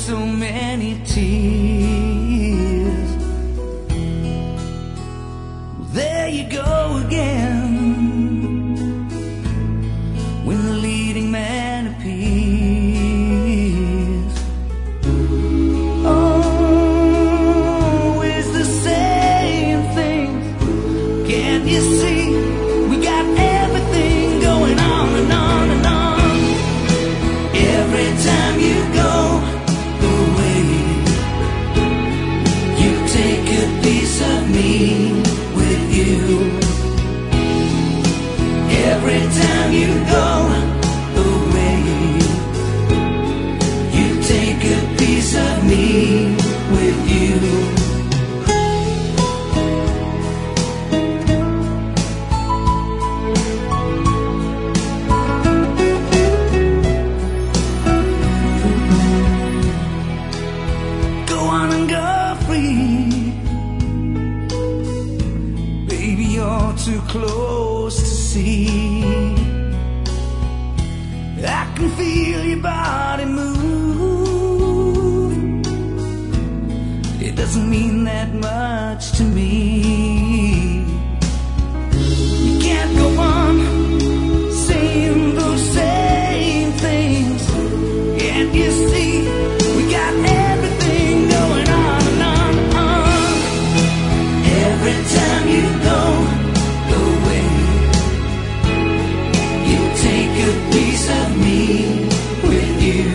so many tears. There you go again, when the leading man appears. Always the same thing. Can't you see? We got everything going on and on and on. Every time you go away, you take a piece of me with you. Every time you go away, you take a piece of me with you. Go on and go free, baby, you're too close to see. I can feel your body move. It doesn't mean that much to me. You can't go on saying those same things. Can't you see? We got everything going on and on and on. Every time you go away, you take a piece of me with you.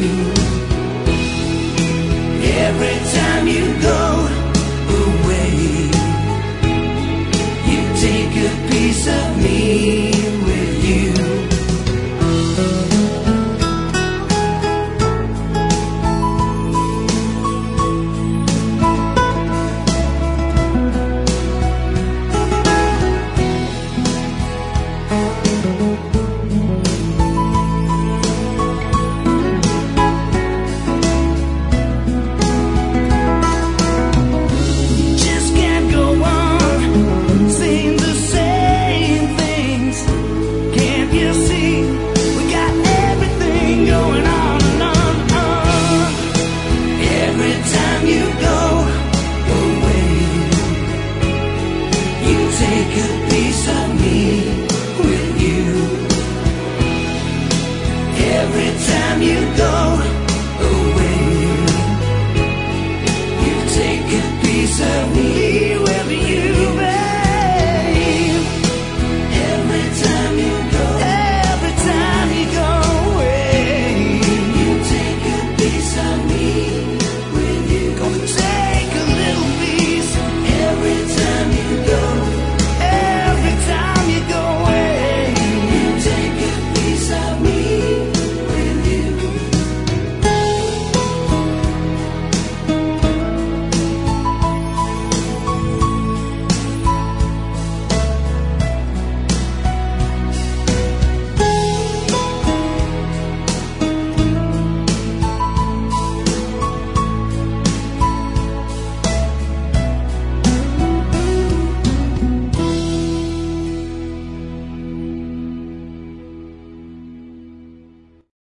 Every time you go away, you take a piece of me